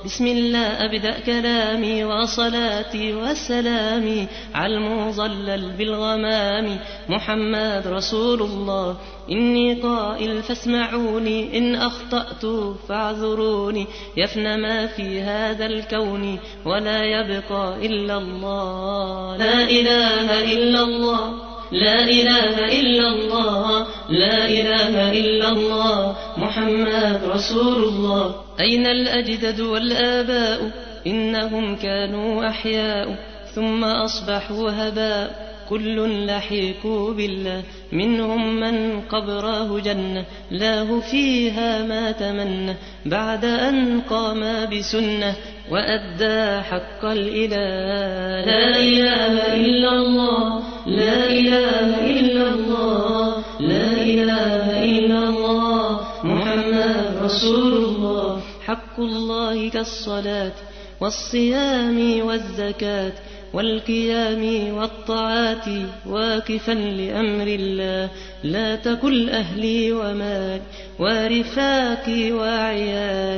بسم الله أبدأ كلامي وصلاتي وسلامي على المظلل بالغمام محمد رسول الله. إني قائل فاسمعوني، إن أخطأت فاعذروني، يفنى ما في هذا الكون ولا يبقى إلا الله. لا إله إلا الله، لا إله إلا الله، لا إله إلا الله محمد رسول الله. أين الأجداد والآباء؟ إنهم كانوا أحياء ثم أصبحوا هباء، كل لحيق بالله، منهم من قبره جنة له فيها ما تمنى، بعد أن قام بسنة وأدى حق الإله. لا إله إلا الله، لا إله إلا الله، لا إله إلا الله محمد رسول الله. حق الله كالصلاة والصيام والزكاة والقيام والطاعات، واقفا لأمر الله، لا تكل أهلي ومال ورفاقي وعيال،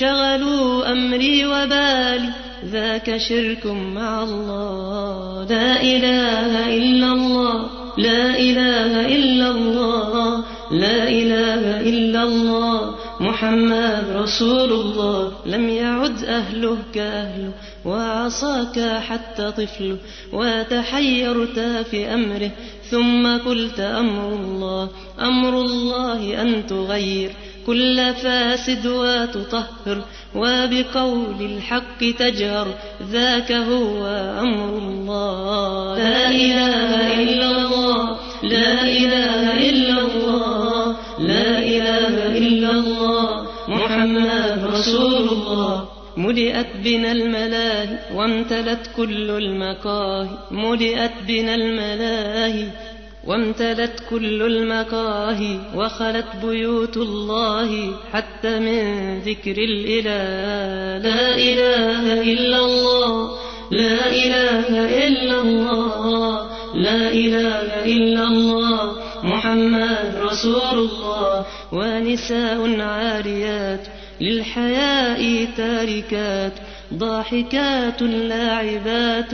شغلوا أمري وبالي، ذاك شرك مع الله. لا إله إلا الله، لا إله إلا الله، لا إله إلا الله محمد رسول الله. لم يعد أهله كأهله، وعصاك حتى طفله، وتحيرت في أمره، ثم قلت أمر الله، أمر الله أن تغير كل فاسد وتطهر، وبقول الحق تجهر، ذاك هو أمر الله. لا إله إلا الله، لا إله إلا الله، لا إله إلا الله محمد رسول الله. ملئت بنا الملاهي وامتلت كل المقاهي، ملئت بنا الملاهي وامتلت كل المقاهي، وخلت بيوت الله حتى من ذكر الإله. لا إله إلا الله، لا إله إلا الله، لا إله إلا الله محمد رسول الله. ونساء عاريات للحياء تاركات، ضاحكات لاعبات،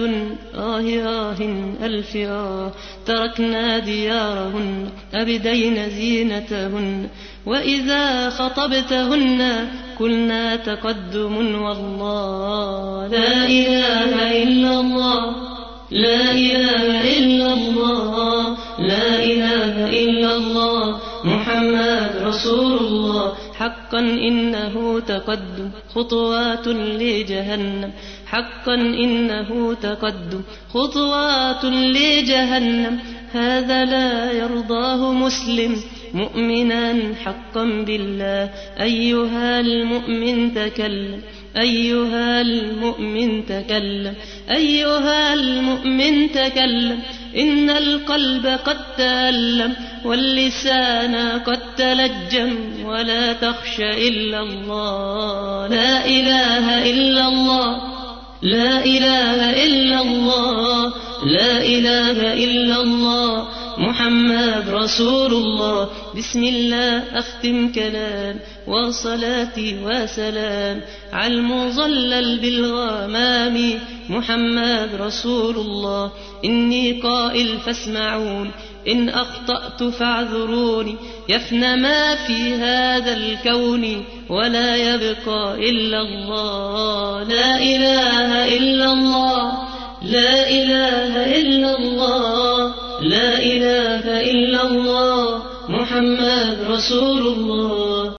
ألف تركنا ديارهن أبدين زينتهن، وإذا خطبتهن كلنا تقدم والله. لا إله إلا الله، لا إله إلا الله، لا إله إلا الله محمد رسول الله. حقا إنه تقدم خطوات لجهنم، حقا إنه تقدم خطوات لجهنم، هذا لا يرضاه مسلم مؤمنا حقا بالله. أيها المؤمن تكلم، أيها المؤمن تكلم، أيها المؤمن تكلم، إن القلب قد تألم واللسان قد تلجم، ولا تخش إلا الله. لا إله إلا الله، لا إله إلا الله، لا إله إلا الله محمد رسول الله. بسم الله أختم كلام وصلاتي وسلام على المظلل بالغمام محمد رسول الله. إني قائل فاسمعون، إن أخطأت فاعذروني، يفنى ما في هذا الكون ولا يبقى إلا الله. لا إله إلا الله، لا إله إلا الله، لا إله إلا الله محمد رسول الله.